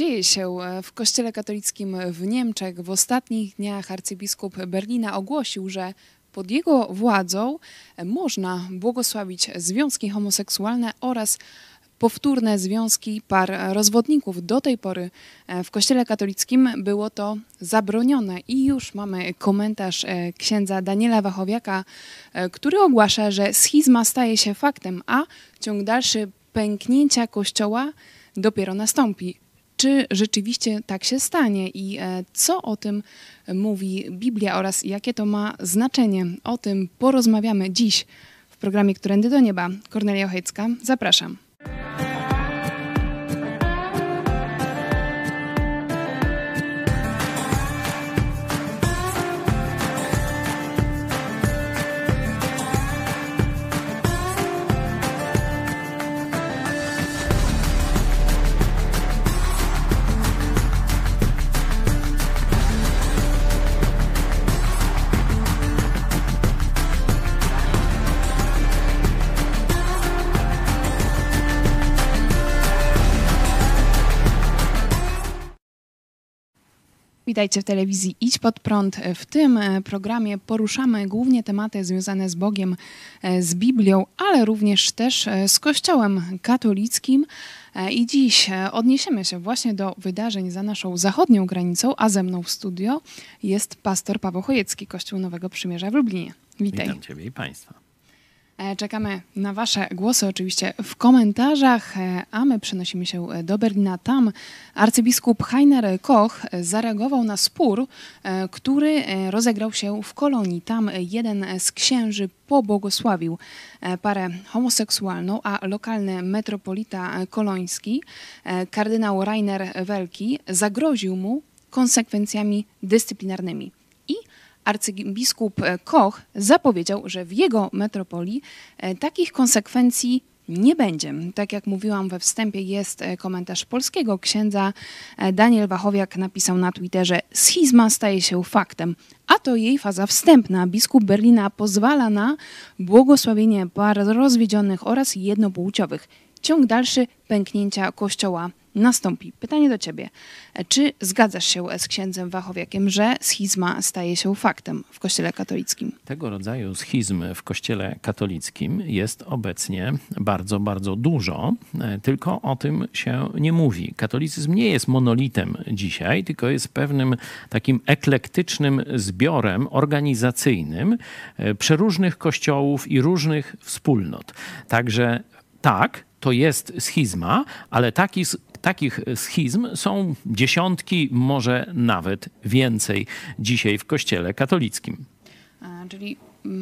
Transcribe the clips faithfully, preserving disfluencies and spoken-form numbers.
Dzieje się w Kościele katolickim w Niemczech. W ostatnich dniach arcybiskup Berlina ogłosił, że pod jego władzą można błogosławić związki homoseksualne oraz powtórne związki par rozwodników. Do tej pory w Kościele katolickim było to zabronione i już mamy komentarz księdza Daniela Wachowiaka, który ogłasza, że schizma staje się faktem, a ciąg dalszy pęknięcia Kościoła dopiero nastąpi. Czy rzeczywiście tak się stanie i co o tym mówi Biblia oraz jakie to ma znaczenie? O tym porozmawiamy dziś w programie Którędy do Nieba. Kornelia Ochejcka, zapraszam. Witajcie w telewizji Idź Pod Prąd. W tym programie poruszamy głównie tematy związane z Bogiem, z Biblią, ale również też z Kościołem katolickim. I dziś odniesiemy się właśnie do wydarzeń za naszą zachodnią granicą, a ze mną w studio jest pastor Paweł Chojecki, Kościół Nowego Przymierza w Lublinie. Witaj. Witam Ciebie i Państwa. Czekamy na Wasze głosy oczywiście w komentarzach, a my przenosimy się do Berlina. Tam arcybiskup Heiner Koch zareagował na spór, który rozegrał się w Kolonii. Tam jeden z księży pobłogosławił parę homoseksualną, a lokalny metropolita koloński, kardynał Rainer Welki, zagroził mu konsekwencjami dyscyplinarnymi. Arcybiskup Koch zapowiedział, że w jego metropolii takich konsekwencji nie będzie. Tak jak mówiłam we wstępie, jest komentarz polskiego księdza. Daniel Wachowiak napisał na Twitterze: schizma staje się faktem, a to jej faza wstępna. Biskup Berlina pozwala na błogosławienie par rozwiedzionych oraz jednopłciowych. Ciąg dalszy pęknięcia Kościoła nastąpi. Pytanie do Ciebie. Czy zgadzasz się z księdzem Wachowiakiem, że schizma staje się faktem w Kościele katolickim? Tego rodzaju schizmy w Kościele katolickim jest obecnie bardzo, bardzo dużo, tylko o tym się nie mówi. Katolicyzm nie jest monolitem dzisiaj, tylko jest pewnym takim eklektycznym zbiorem organizacyjnym przeróżnych kościołów i różnych wspólnot. Także tak, to jest schizma, ale taki Takich schizm są dziesiątki, może nawet więcej dzisiaj w Kościele katolickim. A, czyli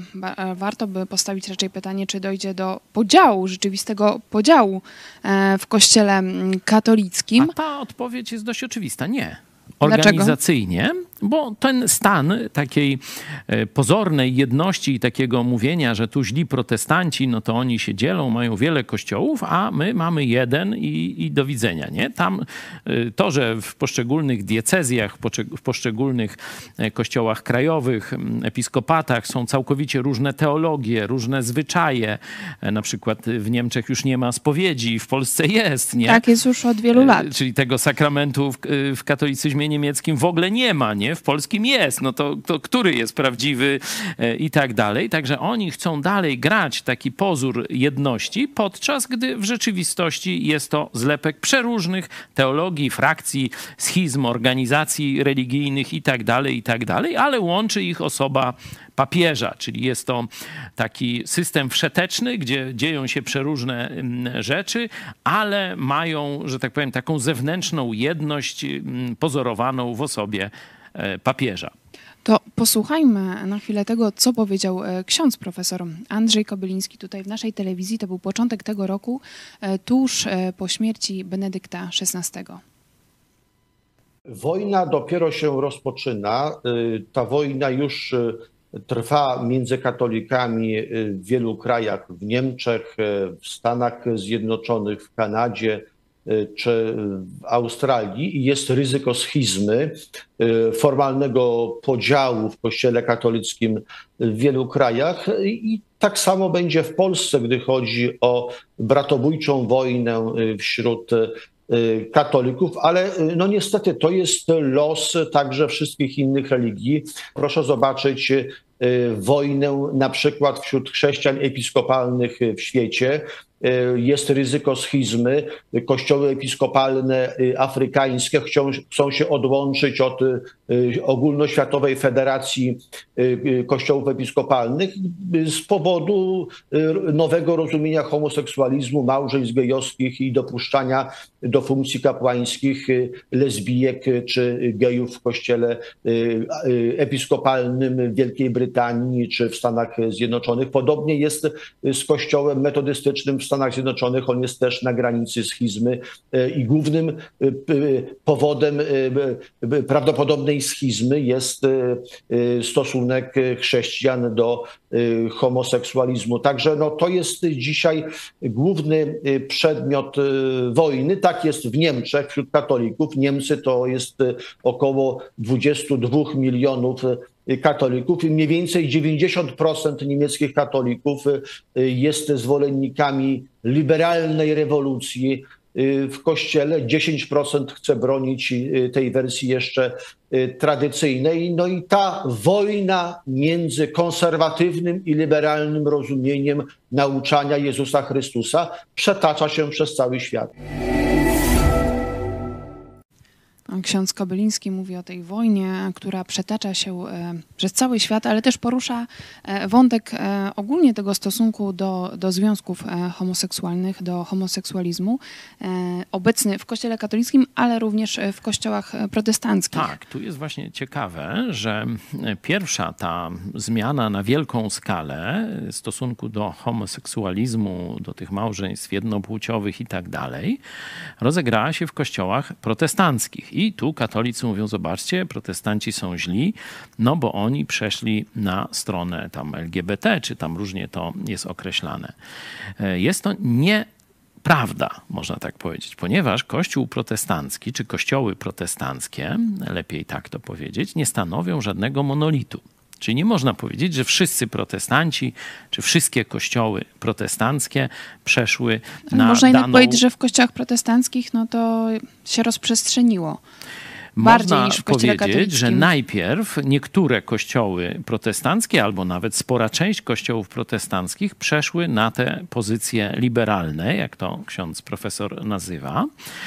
warto by postawić raczej pytanie, czy dojdzie do podziału, rzeczywistego podziału w Kościele katolickim? A ta odpowiedź jest dość oczywista. Nie. Organizacyjnie, dlaczego? Bo ten stan takiej pozornej jedności i takiego mówienia, że tu źli protestanci, no to oni się dzielą, mają wiele kościołów, a my mamy jeden i, i do widzenia, nie? Tam to, że w poszczególnych diecezjach, w poszczególnych kościołach krajowych, episkopatach są całkowicie różne teologie, różne zwyczaje. Na przykład w Niemczech już nie ma spowiedzi, w Polsce jest, nie? Tak, jest już od wielu lat. Czyli tego sakramentu w, w katolicyzmie niemieckim w ogóle nie ma, nie? W polskim jest, no to, to który jest prawdziwy e, i tak dalej. Także oni chcą dalej grać taki pozór jedności, podczas gdy w rzeczywistości jest to zlepek przeróżnych teologii, frakcji, schizm, organizacji religijnych i tak dalej, i tak dalej, ale łączy ich osoba papieża, czyli jest to taki system wszeteczny, gdzie dzieją się przeróżne rzeczy, ale mają, że tak powiem, taką zewnętrzną jedność pozorowaną w osobie papieża. To posłuchajmy na chwilę tego, co powiedział ksiądz profesor Andrzej Kobyliński tutaj w naszej telewizji. To był początek tego roku, tuż po śmierci Benedykta szesnastego. Wojna dopiero się rozpoczyna. Ta wojna już trwa między katolikami w wielu krajach, w Niemczech, w Stanach Zjednoczonych, w Kanadzie czy w Australii i jest ryzyko schizmy, formalnego podziału w Kościele katolickim w wielu krajach i tak samo będzie w Polsce, gdy chodzi o bratobójczą wojnę wśród katolików, ale no niestety to jest los także wszystkich innych religii. Proszę zobaczyć wojnę na przykład wśród chrześcijan episkopalnych w świecie. Jest ryzyko schizmy. Kościoły episkopalne afrykańskie chcą, chcą się odłączyć od ogólnoświatowej federacji kościołów episkopalnych z powodu nowego rozumienia homoseksualizmu, małżeństw gejowskich i dopuszczania do funkcji kapłańskich lesbijek czy gejów w kościele episkopalnym w Wielkiej Brytanii czy w Stanach Zjednoczonych. Podobnie jest z kościołem metodystycznym w Stanach Zjednoczonych. On jest też na granicy schizmy i głównym powodem prawdopodobnej schizmy jest stosunek chrześcijan do homoseksualizmu. Także no, to jest dzisiaj główny przedmiot wojny. Tak jest w Niemczech wśród katolików. Niemcy to jest około dwadzieścia dwa milionów katolików i mniej więcej dziewięćdziesiąt procent niemieckich katolików jest zwolennikami liberalnej rewolucji w Kościele. dziesięć procent chce bronić tej wersji jeszcze tradycyjnej. No i ta wojna między konserwatywnym i liberalnym rozumieniem nauczania Jezusa Chrystusa przetacza się przez cały świat. Ksiądz Kobyliński mówi o tej wojnie, która przetacza się przez cały świat, ale też porusza wątek ogólnie tego stosunku do, do związków homoseksualnych, do homoseksualizmu, obecny w Kościele katolickim, ale również w kościołach protestanckich. Tak, tu jest właśnie ciekawe, że pierwsza ta zmiana na wielką skalę w stosunku do homoseksualizmu, do tych małżeństw jednopłciowych i tak dalej, rozegrała się w kościołach protestanckich. I tu katolicy mówią, zobaczcie, protestanci są źli, no bo oni przeszli na stronę tam L G B T, czy tam różnie to jest określane. Jest to nieprawda, można tak powiedzieć, ponieważ Kościół protestancki, czy kościoły protestanckie, lepiej tak to powiedzieć, nie stanowią żadnego monolitu. Czyli nie można powiedzieć, że wszyscy protestanci, czy wszystkie kościoły protestanckie przeszły na Można jednak daną... powiedzieć, że w kościołach protestanckich no to się rozprzestrzeniło. Bardziej Można niż w Kościele powiedzieć, katolickim. że najpierw niektóre kościoły protestanckie, albo nawet spora część kościołów protestanckich przeszły na te pozycje liberalne, jak to ksiądz profesor nazywa.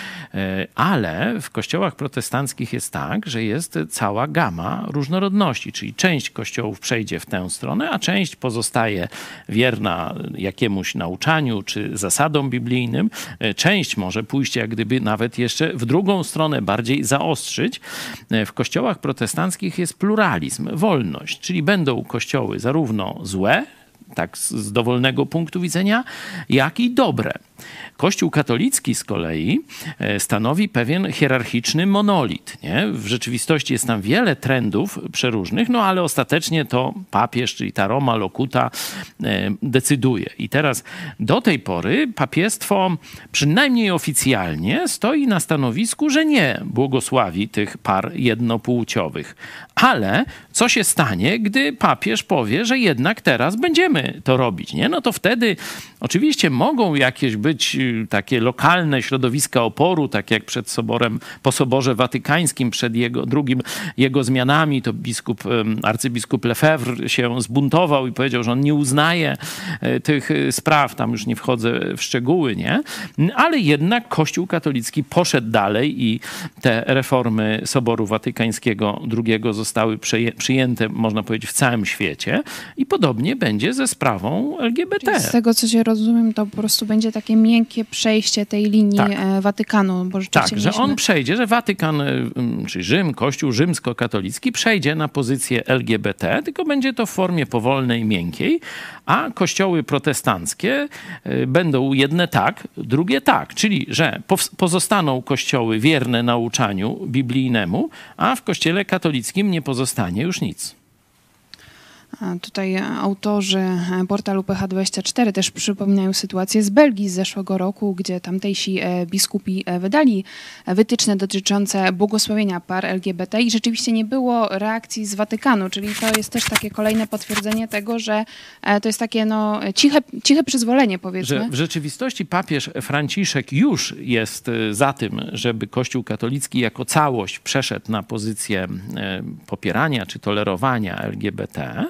Ale w kościołach protestanckich jest tak, że jest cała gama różnorodności, czyli część kościołów przejdzie w tę stronę, a część pozostaje wierna jakiemuś nauczaniu czy zasadom biblijnym. Część może pójść jak gdyby nawet jeszcze w drugą stronę, bardziej zaostrzyć. W kościołach protestanckich jest pluralizm, wolność, czyli będą kościoły zarówno złe, tak z dowolnego punktu widzenia, jak i dobre. Kościół katolicki z kolei stanowi pewien hierarchiczny monolit. Nie? W rzeczywistości jest tam wiele trendów przeróżnych, no ale ostatecznie to papież, czyli ta Roma Locuta decyduje. I teraz do tej pory papiestwo przynajmniej oficjalnie stoi na stanowisku, że nie błogosławi tych par jednopłciowych. Ale co się stanie, gdy papież powie, że jednak teraz będziemy to robić? Nie? No to wtedy oczywiście mogą jakieś być takie lokalne środowiska oporu, tak jak przed soborem, po Soborze Watykańskim, przed jego drugim jego zmianami, to biskup, arcybiskup Lefebvre się zbuntował i powiedział, że on nie uznaje tych spraw, tam już nie wchodzę w szczegóły, nie? Ale jednak Kościół katolicki poszedł dalej i te reformy Soboru Watykańskiego drugiego zostały przyjęte, można powiedzieć, w całym świecie i podobnie będzie ze sprawą L G B T. Czyli z tego, co się rozumiem, to po prostu będzie takie miękkie przejście tej linii tak. Watykanu. Bo tak, że mieliśmy... on przejdzie, że Watykan, czy Rzym, Kościół rzymskokatolicki przejdzie na pozycję L G B T, tylko będzie to w formie powolnej, miękkiej, a kościoły protestanckie będą jedne tak, drugie tak. Czyli, że pozostaną kościoły wierne nauczaniu biblijnemu, a w kościele katolickim nie pozostanie już nic. Tutaj autorzy portalu P H dwadzieścia cztery też przypominają sytuację z Belgii z zeszłego roku, gdzie tamtejsi biskupi wydali wytyczne dotyczące błogosławienia par L G B T i rzeczywiście nie było reakcji z Watykanu, czyli to jest też takie kolejne potwierdzenie tego, że to jest takie no, ciche, ciche przyzwolenie, powiedzmy. Że w rzeczywistości papież Franciszek już jest za tym, żeby Kościół katolicki jako całość przeszedł na pozycję popierania czy tolerowania L G B T,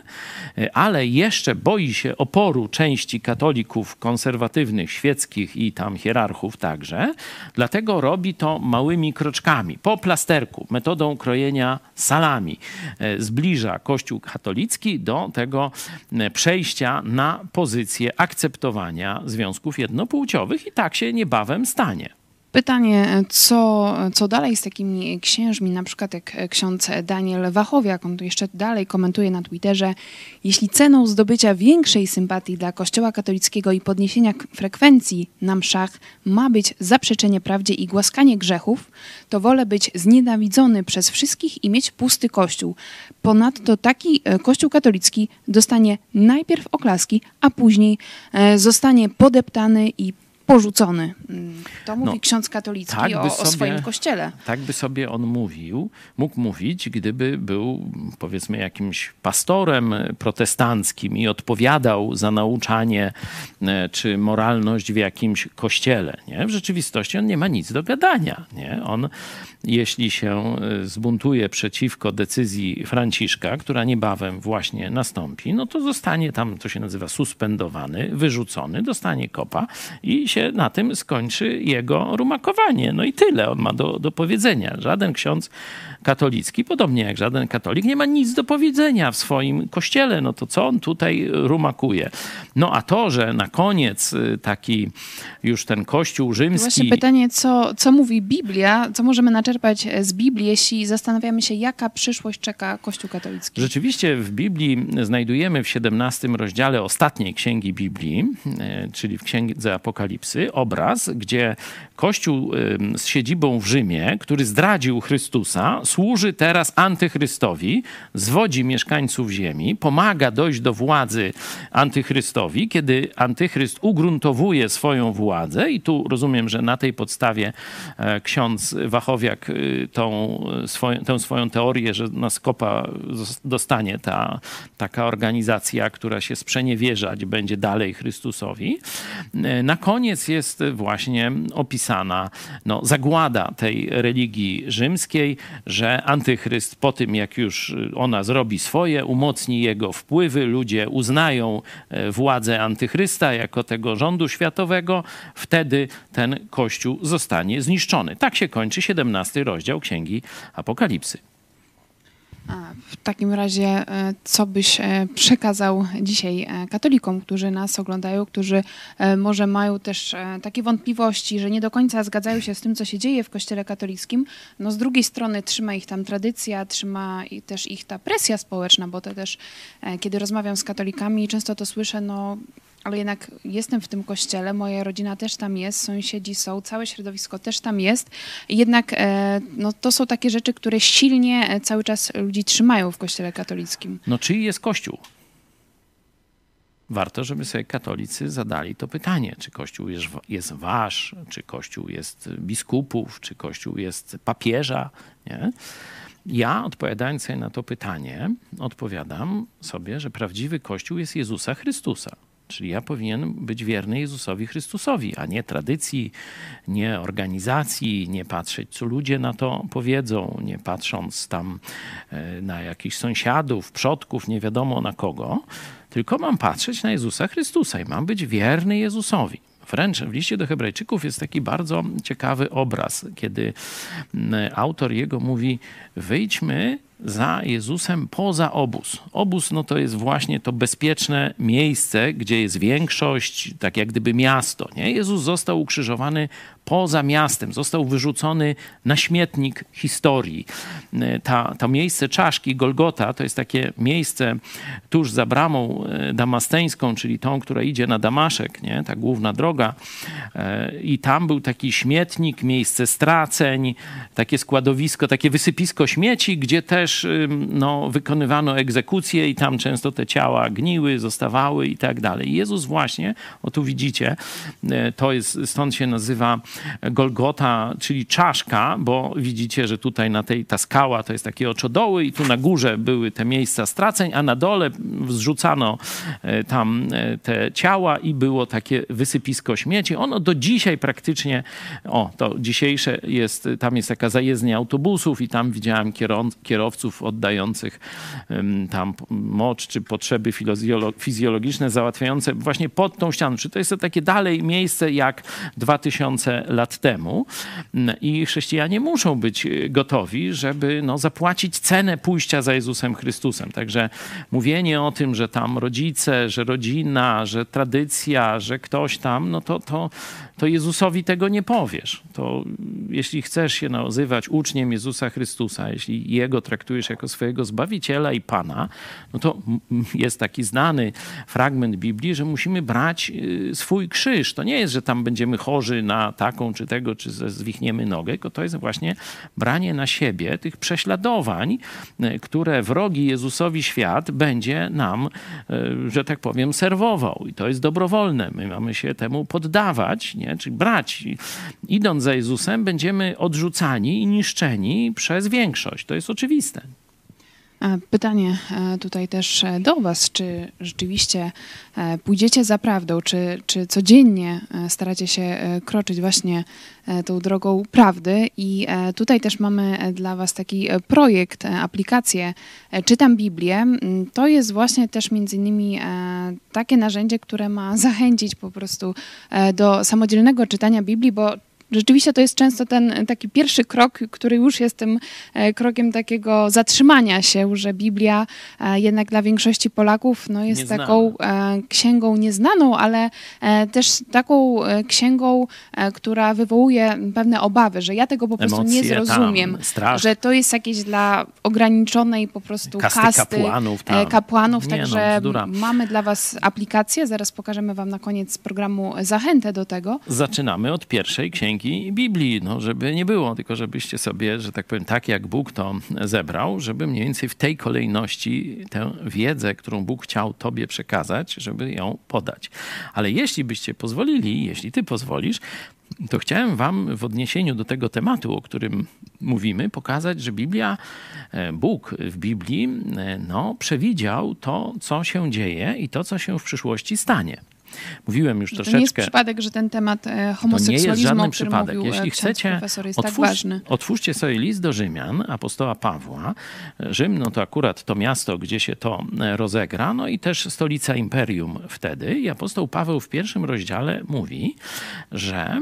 ale jeszcze boi się oporu części katolików konserwatywnych, świeckich i tam hierarchów także. Dlatego robi to małymi kroczkami, po plasterku, metodą krojenia salami. Zbliża Kościół katolicki do tego przejścia na pozycję akceptowania związków jednopłciowych i tak się niebawem stanie. Pytanie, co, co dalej z takimi księżmi, na przykład jak ksiądz Daniel Wachowiak, on tu jeszcze dalej komentuje na Twitterze, jeśli ceną zdobycia większej sympatii dla Kościoła katolickiego i podniesienia frekwencji na mszach ma być zaprzeczenie prawdzie i głaskanie grzechów, to wolę być znienawidzony przez wszystkich i mieć pusty Kościół. Ponadto taki Kościół katolicki dostanie najpierw oklaski, a później zostanie podeptany i porzucony. To mówi no, ksiądz katolicki tak o, sobie, o swoim kościele. Tak by sobie on mówił, mógł mówić, gdyby był powiedzmy jakimś pastorem protestanckim i odpowiadał za nauczanie czy moralność w jakimś kościele. Nie? W rzeczywistości on nie ma nic do gadania. Nie? On, jeśli się zbuntuje przeciwko decyzji Franciszka, która niebawem właśnie nastąpi, no to zostanie tam, to się nazywa suspendowany, wyrzucony, dostanie kopa i się na tym skończy jego rumakowanie. No i tyle on ma do, do powiedzenia. Żaden ksiądz katolicki, podobnie jak żaden katolik, nie ma nic do powiedzenia w swoim kościele. No to co on tutaj rumakuje? No a to, że na koniec taki już ten kościół rzymski... Właśnie pytanie, co, co mówi Biblia, co możemy naczerpać z Biblii, jeśli zastanawiamy się, jaka przyszłość czeka Kościół katolicki? Rzeczywiście w Biblii znajdujemy w siedemnastym rozdziale ostatniej księgi Biblii, czyli w księdze Apokalipsy, obraz, gdzie Kościół z siedzibą w Rzymie, który zdradził Chrystusa, służy teraz antychrystowi, zwodzi mieszkańców ziemi, pomaga dojść do władzy antychrystowi, kiedy antychryst ugruntowuje swoją władzę i tu rozumiem, że na tej podstawie ksiądz Wachowiak tą swoją, tę swoją teorię, że na skopa dostanie ta taka organizacja, która się sprzeniewierzać będzie dalej Chrystusowi. Na koniec jest właśnie opisana no, zagłada tej religii rzymskiej, że antychryst po tym, jak już ona zrobi swoje, umocni jego wpływy, ludzie uznają władzę antychrysta jako tego rządu światowego, wtedy ten kościół zostanie zniszczony. Tak się kończy siedemnasty rozdział Księgi Apokalipsy. A w takim razie, co byś przekazał dzisiaj katolikom, którzy nas oglądają, którzy może mają też takie wątpliwości, że nie do końca zgadzają się z tym, co się dzieje w Kościele katolickim. No z drugiej strony trzyma ich tam tradycja, trzyma też ich ta presja społeczna, bo to też, kiedy rozmawiam z katolikami, często to słyszę, no ale jednak jestem w tym kościele, moja rodzina też tam jest, sąsiedzi są, całe środowisko też tam jest. Jednak no, to są takie rzeczy, które silnie cały czas ludzi trzymają w kościele katolickim. No czyj jest kościół? Warto, żeby sobie katolicy zadali to pytanie, czy kościół jest, jest wasz, czy kościół jest biskupów, czy kościół jest papieża, nie? Ja, odpowiadając sobie na to pytanie, odpowiadam sobie, że prawdziwy kościół jest Jezusa Chrystusa. Czyli ja powinien być wierny Jezusowi Chrystusowi, a nie tradycji, nie organizacji, nie patrzeć, co ludzie na to powiedzą, nie patrząc tam na jakichś sąsiadów, przodków, nie wiadomo na kogo, tylko mam patrzeć na Jezusa Chrystusa i mam być wierny Jezusowi. Wręcz w liście do Hebrajczyków jest taki bardzo ciekawy obraz, kiedy autor jego mówi: wyjdźmy za Jezusem poza obóz. Obóz no to jest właśnie to bezpieczne miejsce, gdzie jest większość, tak jak gdyby miasto. Nie? Jezus został ukrzyżowany poza miastem, został wyrzucony na śmietnik historii. Ta, to miejsce czaszki, Golgota, to jest takie miejsce tuż za bramą damasteńską, czyli tą, która idzie na Damaszek, nie? Ta główna droga. I tam był taki śmietnik, miejsce straceń, takie składowisko, takie wysypisko śmieci, gdzie też też no, wykonywano egzekucje i tam często te ciała gniły, zostawały i tak dalej. I Jezus właśnie, o tu widzicie, to jest, stąd się nazywa Golgota, czyli czaszka, bo widzicie, że tutaj na tej, ta skała to jest takie oczodoły i tu na górze były te miejsca straceń, a na dole zrzucano tam te ciała i było takie wysypisko śmieci. Ono do dzisiaj praktycznie, o to dzisiejsze jest, tam jest taka zajezdnia autobusów i tam widziałem kierowców oddających tam mocz czy potrzeby fizjologiczne załatwiające właśnie pod tą ścianą. Czy to jest to takie dalej miejsce jak dwa tysiące lat temu i chrześcijanie muszą być gotowi, żeby no, zapłacić cenę pójścia za Jezusem Chrystusem. Także mówienie o tym, że tam rodzice, że rodzina, że tradycja, że ktoś tam, no to, to, to Jezusowi tego nie powiesz. To jeśli chcesz się nazywać uczniem Jezusa Chrystusa, jeśli Jego traktujesz jako swojego Zbawiciela i Pana, no to jest taki znany fragment Biblii, że musimy brać swój krzyż. To nie jest, że tam będziemy chorzy na taką czy tego, czy zwichniemy nogę, tylko to jest właśnie branie na siebie tych prześladowań, które wrogi Jezusowi świat będzie nam, że tak powiem, serwował. I to jest dobrowolne. My mamy się temu poddawać, nie? Czyli brać. Idąc za Jezusem, będziemy odrzucani i niszczeni przez większość. To jest oczywiste. Pytanie tutaj też do was, czy rzeczywiście pójdziecie za prawdą, czy, czy codziennie staracie się kroczyć właśnie tą drogą prawdy i tutaj też mamy dla was taki projekt, aplikację Czytam Biblię. To jest właśnie też między innymi takie narzędzie, które ma zachęcić po prostu do samodzielnego czytania Biblii, bo rzeczywiście to jest często ten taki pierwszy krok, który już jest tym krokiem takiego zatrzymania się, że Biblia jednak dla większości Polaków no, jest Nieznana. taką księgą nieznaną, ale też taką księgą, która wywołuje pewne obawy, że ja tego po prostu Emocje, nie zrozumiem, tam, strach. że to jest jakieś dla ograniczonej po prostu Kasty kasty kapłanów, tam. kapłanów. Nie Także no, mamy dla was aplikację, zaraz pokażemy wam na koniec programu zachętę do tego. Zaczynamy od pierwszej księgi Biblii, no żeby nie było, tylko żebyście sobie, że tak powiem, tak jak Bóg to zebrał, żeby mniej więcej w tej kolejności tę wiedzę, którą Bóg chciał tobie przekazać, żeby ją podać. Ale jeśli byście pozwolili, jeśli ty pozwolisz, to chciałem wam w odniesieniu do tego tematu, o którym mówimy, pokazać, że Biblia, Bóg w Biblii no, przewidział to, co się dzieje i to, co się w przyszłości stanie. Mówiłem już to troszeczkę. To nie jest przypadek, że ten temat homoseksualizmu, to nie jest żaden o którym przypadek. mówił Jeśli chcecie, profesor, jest otwórz, tak ważny. Otwórzcie sobie list do Rzymian, apostoła Pawła. Rzym, no to akurat to miasto, gdzie się to rozegra, no i też stolica imperium wtedy. I apostoł Paweł w pierwszym rozdziale mówi, że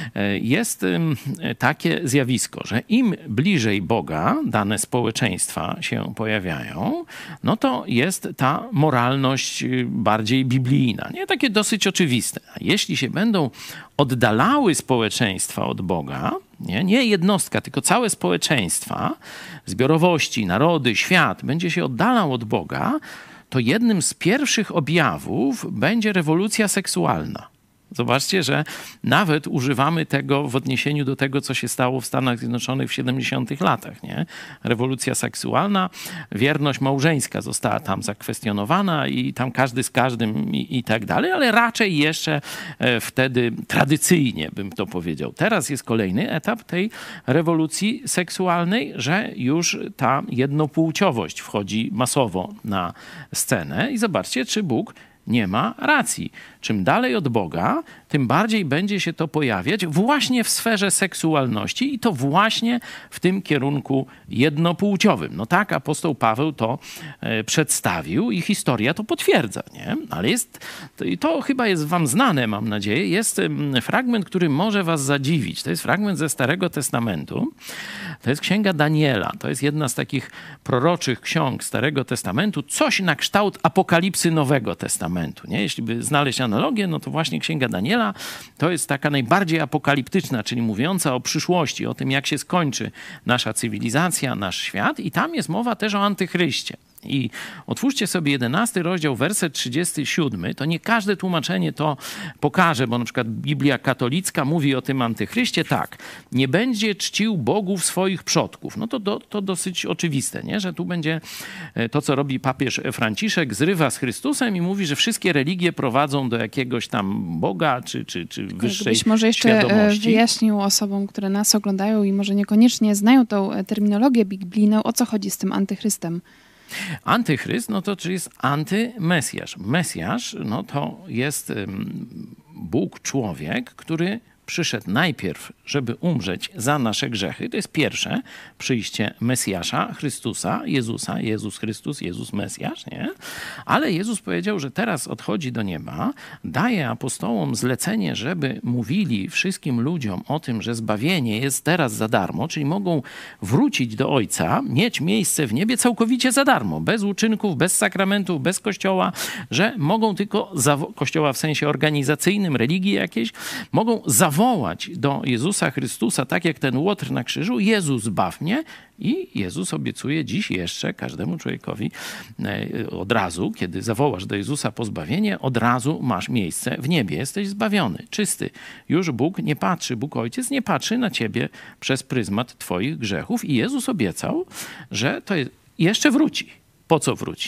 jest takie zjawisko, że im bliżej Boga dane społeczeństwa się pojawiają, no to jest ta moralność bardziej biblijna. Nie takie dosyć oczywiste. A jeśli się będą oddalały społeczeństwa od Boga, nie, nie jednostka, tylko całe społeczeństwa, zbiorowości, narody, świat będzie się oddalał od Boga, to jednym z pierwszych objawów będzie rewolucja seksualna. Zobaczcie, że nawet używamy tego w odniesieniu do tego, co się stało w Stanach Zjednoczonych w siedemdziesiątych latach. Nie? Rewolucja seksualna, wierność małżeńska została tam zakwestionowana i tam każdy z każdym i, i tak dalej, ale raczej jeszcze wtedy tradycyjnie bym to powiedział. Teraz jest kolejny etap tej rewolucji seksualnej, że już ta jednopłciowość wchodzi masowo na scenę i zobaczcie, czy Bóg nie ma racji. Czym dalej od Boga, tym bardziej będzie się to pojawiać właśnie w sferze seksualności i to właśnie w tym kierunku jednopłciowym. No tak apostoł Paweł to e, przedstawił i historia to potwierdza, nie? Ale jest, to, i to chyba jest wam znane, mam nadzieję, jest m, fragment, który może was zadziwić. To jest fragment ze Starego Testamentu. To jest Księga Daniela. To jest jedna z takich proroczych ksiąg Starego Testamentu. Coś na kształt Apokalipsy Nowego Testamentu, nie? Jeśli by znaleźć analogię, no to właśnie Księga Daniela to jest taka najbardziej apokaliptyczna, czyli mówiąca o przyszłości, o tym, jak się skończy nasza cywilizacja, nasz świat i tam jest mowa też o antychryście. I otwórzcie sobie jedenasty rozdział, werset trzydziesty siódmy. To nie każde tłumaczenie to pokaże, bo na przykład Biblia katolicka mówi o tym antychryście tak. Nie będzie czcił bogów swoich przodków. No to, do, to dosyć oczywiste, nie? Że tu będzie to, co robi papież Franciszek, zrywa z Chrystusem i mówi, że wszystkie religie prowadzą do jakiegoś tam Boga czy, czy, czy wyższej Byś może jeszcze świadomości. wyjaśnił osobom, które nas oglądają i może niekoniecznie znają tą terminologię biblijną, o co chodzi z tym antychrystem. Antychryst, no to czy jest antymesjasz. Mesjasz, no to jest um, Bóg, człowiek, który przyszedł najpierw, żeby umrzeć za nasze grzechy. To jest pierwsze przyjście Mesjasza, Chrystusa, Jezusa, Jezus Chrystus, Jezus Mesjasz, nie? Ale Jezus powiedział, że teraz odchodzi do nieba, daje apostołom zlecenie, żeby mówili wszystkim ludziom o tym, że zbawienie jest teraz za darmo, czyli mogą wrócić do Ojca, mieć miejsce w niebie całkowicie za darmo, bez uczynków, bez sakramentów, bez Kościoła, że mogą tylko, Kościoła w sensie organizacyjnym, religii jakiejś, mogą zawołać wołać do Jezusa Chrystusa, tak jak ten łotr na krzyżu, Jezus zbaw mnie. I Jezus obiecuje dziś jeszcze każdemu człowiekowi od razu, kiedy zawołasz do Jezusa po zbawienie, od razu masz miejsce w niebie. Jesteś zbawiony, czysty. Już Bóg nie patrzy, Bóg Ojciec nie patrzy na ciebie przez pryzmat twoich grzechów. I Jezus obiecał, że to jest, jeszcze wróci. Po co wróci?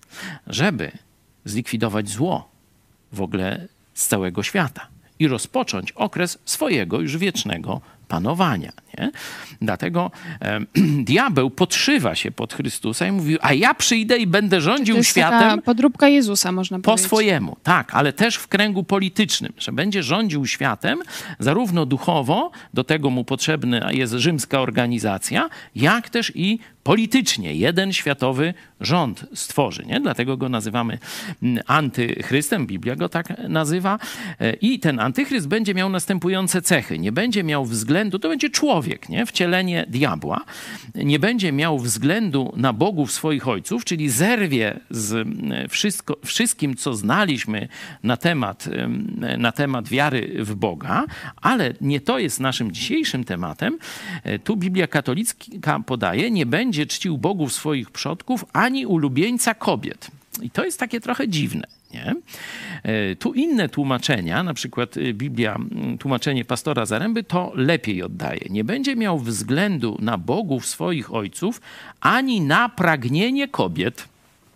Żeby zlikwidować zło w ogóle z całego świata i rozpocząć okres swojego już wiecznego panowania. Nie? Dlatego e, diabeł podszywa się pod Chrystusa i mówi, a ja przyjdę i będę rządził to jest światem taka podróbka Jezusa, można po powiedzieć. swojemu. Tak, ale też w kręgu politycznym, że będzie rządził światem zarówno duchowo, do tego mu potrzebna jest rzymska organizacja, jak też i politycznie. Jeden światowy rząd stworzy. Nie? Dlatego go nazywamy antychrystem. Biblia go tak nazywa. I ten antychryst będzie miał następujące cechy. Nie będzie miał względu, to będzie człowiek, nie? Wcielenie diabła. Nie będzie miał względu na bogów swoich ojców, czyli zerwie z wszystko, wszystkim, co znaliśmy na temat, na temat wiary w Boga, ale nie to jest naszym dzisiejszym tematem. Tu Biblia katolicka podaje, nie będzie czcił bogów swoich przodków, ani ulubieńca kobiet. I to jest takie trochę dziwne. Nie? Tu inne tłumaczenia, na przykład Biblia, tłumaczenie pastora Zaręby, to lepiej oddaje. Nie będzie miał względu na bogów swoich ojców, ani na pragnienie kobiet.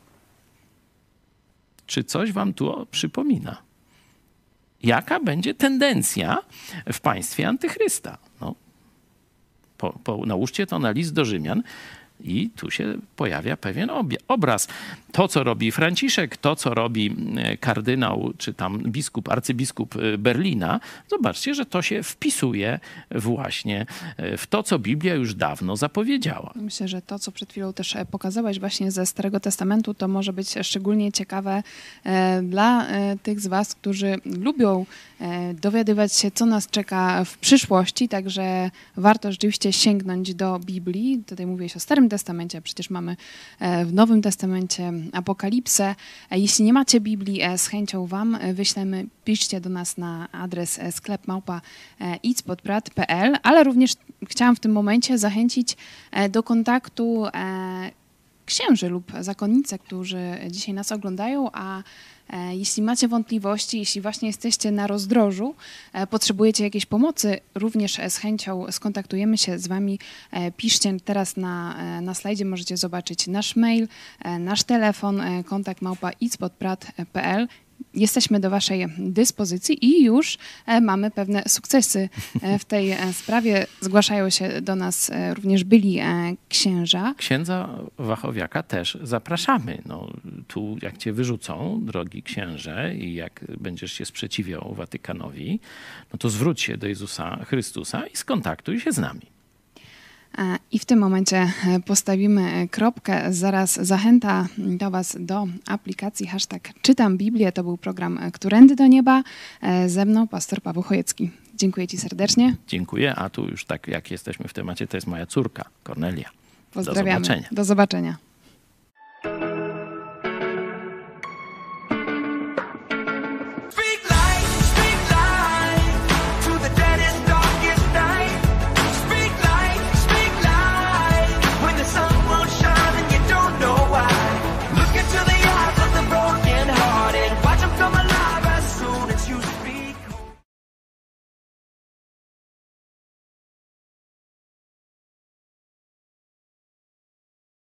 Czy coś wam tu przypomina? Jaka będzie tendencja w państwie antychrysta? No, po, po, nałóżcie to na list do Rzymian. I tu się pojawia pewien obraz. To, co robi Franciszek, to, co robi kardynał, czy tam biskup, arcybiskup Berlina, zobaczcie, że to się wpisuje właśnie w to, co Biblia już dawno zapowiedziała. Myślę, że to, co przed chwilą też pokazałeś właśnie ze Starego Testamentu, to może być szczególnie ciekawe dla tych z was, którzy lubią dowiadywać się, co nas czeka w przyszłości, także warto rzeczywiście sięgnąć do Biblii. Tutaj mówiłeś o Starym Testamencie, a przecież mamy w Nowym Testamencie Apokalipsę. Jeśli nie macie Biblii, z chęcią wam wyślemy, piszcie do nas na adres sklep małpa idźpodprat kropka p l, ale również chciałam w tym momencie zachęcić do kontaktu księży lub zakonnice, którzy dzisiaj nas oglądają, a jeśli macie wątpliwości, jeśli właśnie jesteście na rozdrożu, potrzebujecie jakiejś pomocy, również z chęcią skontaktujemy się z wami. Piszcie teraz na, na slajdzie, możecie zobaczyć nasz mail, nasz telefon, kontakt małpa idźpodprat kropka p l. Jesteśmy do waszej dyspozycji i już mamy pewne sukcesy w tej sprawie. Zgłaszają się do nas również byli księża. Księdza Wachowiaka też zapraszamy. No, tu jak cię wyrzucą, drogi księże, i jak będziesz się sprzeciwiał Watykanowi, no to zwróć się do Jezusa Chrystusa i skontaktuj się z nami. I w tym momencie postawimy kropkę. Zaraz zachęta do was do aplikacji hashtag Czytam Biblię. To był program Którędy do Nieba. Ze mną pastor Paweł Chojecki. Dziękuję ci serdecznie. Dziękuję, a tu już tak jak jesteśmy w temacie, to jest moja córka Kornelia. Pozdrawiamy. Do zobaczenia. Do zobaczenia.